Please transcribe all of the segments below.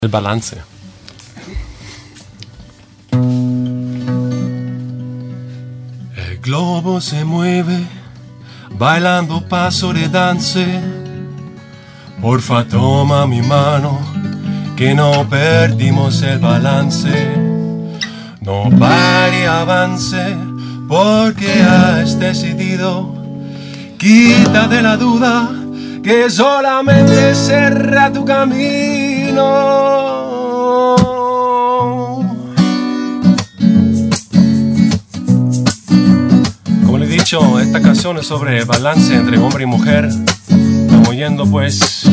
El balance. El globo se mueve, bailando paso de dance. Porfa, toma mi mano, que no perdimos el balance. No pare, avance, porque has decidido. Quita de la duda, que solamente será tu camino. Como le he dicho, esta canción es sobre el balance entre hombre y mujer. Estamos yendo pues,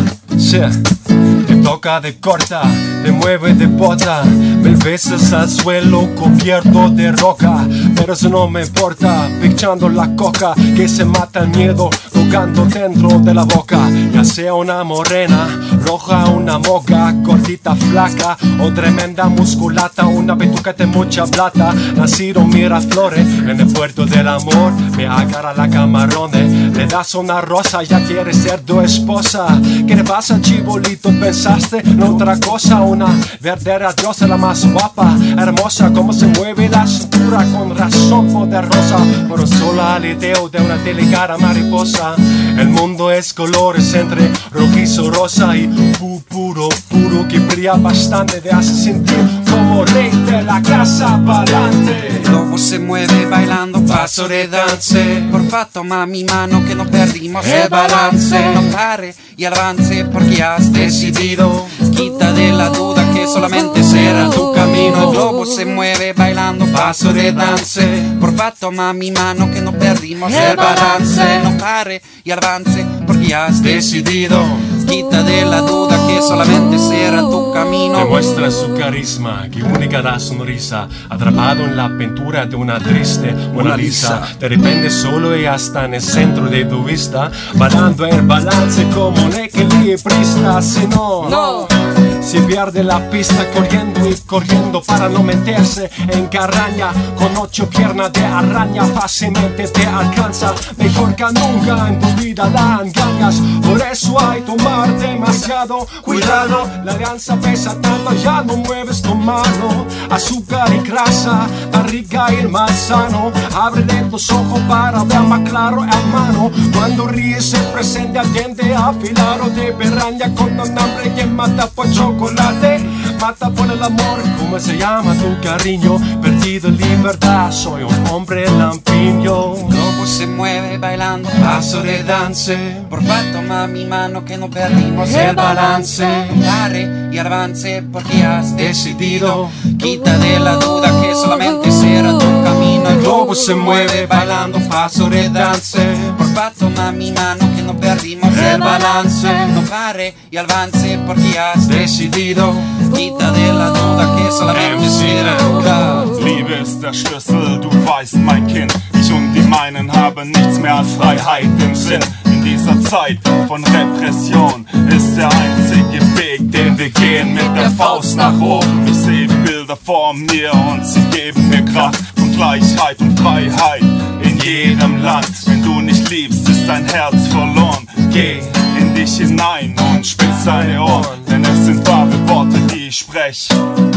te toca de corta, te mueve de bota, 1000 veces al suelo cubierto de roca. Pero eso no me importa, pichando la coca, que se mata el miedo tocando dentro de la boca. Ya sea una morena, roja, una moca, gordita, flaca o tremenda musculata, una petuca de mucha plata. Nacido Miraflores, en el puerto del amor, me agarra la camarones, le das una rosa, ya quieres ser tu esposa. ¿Qué le pasa, chibolito? ¿Pensaste en otra cosa? Una verdadera diosa, la más guapa, hermosa, como se mueve la cintura, con razón poderosa, pero solo al ideo de una delicada mariposa. El mundo es colores entre rojizo, rosa y puro, que brilla bastante, te hace sentir como rey de la casa pa'lante. El globo se mueve bailando paso de dance. Porfa, toma mi mano que no perdimos el balance. No pare y avance porque has decidido. Quita de la duda que solamente será tu camino. El globo se mueve bailando paso de dance. Porfa, toma mi mano que no perdimos el balance. No pare y avance porque has decidido. Quita de la duda que solamente será tu camino. Demuestra su carisma, que única da sonrisa, atrapado en la pintura de una triste Mona Lisa. De repente solo ella está en el centro de tu vista, bailando el balance como un equilibrista. Si no, si pierde la pista corriendo y corriendo para no meterse en carraña, con 8 piernas de araña fácilmente te alcanza. Mejor que nunca en tu vida la engañas, por eso hay tomar demasiado cuidado. La alianza pesa tanto, ya no mueves tu mano. Azúcar y grasa, barriga y el más sano. Abre los ojos para ver más claro, hermano. Cuando ríes se presenta el diente afilado de piraña, con un hambre que mata por chocolate, mata por el amor. ¿Cómo se llama tu cariño? Perdido en libertad, soy un hombre lampiño. El globo se mueve bailando paso de dance. Porfa, toma mi mano que no perdimos el balance. No pare y avance porque has decidido. Quita de la duda que solamente será tu camino. El globo se mueve bailando paso de dance. Porfa, toma mi mano que no perdimos el balance. No pare y avance porque has decidido. Quita de la duda que solamente será tu camino. Liebe ist der Schlüssel, du weißt, mein Kind. Ich und die meinen haben nichts mehr als Freiheit im Sinn. In dieser Zeit von Repression ist der einzige Weg, den wir gehen, mit der Faust nach oben. Ich sehe Bilder vor mir und sie geben mir Kraft von Gleichheit und Freiheit in jedem Land. Wenn du nicht liebst, ist dein Herz verloren. Geh in dich hinein und spitz deine Ohren, denn es sind wahre Worte, die ich spreche.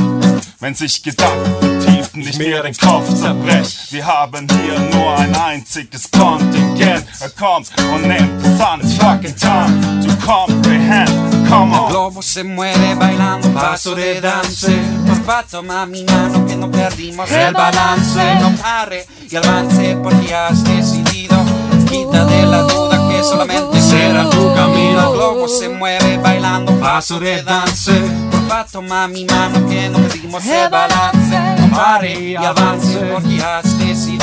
Wenn sich Gedanken vertiefen, nicht mehr den Kopf zerbrechen. Wir haben hier nur ein einziges Kontingent. Er kommt und nimmt es an, it's fucking time to comprehend. Come on. El globo se mueve bailando paso de dance. Porfa, toma mi mano que no perdimos el balance. No pare y avance porque has decidido. Quita de la duda que solamente será tu camino. El globo se mueve bailando paso de dance. Porfa, toma mi mano que no perdimos el balance. No pare y avance porque has decidido.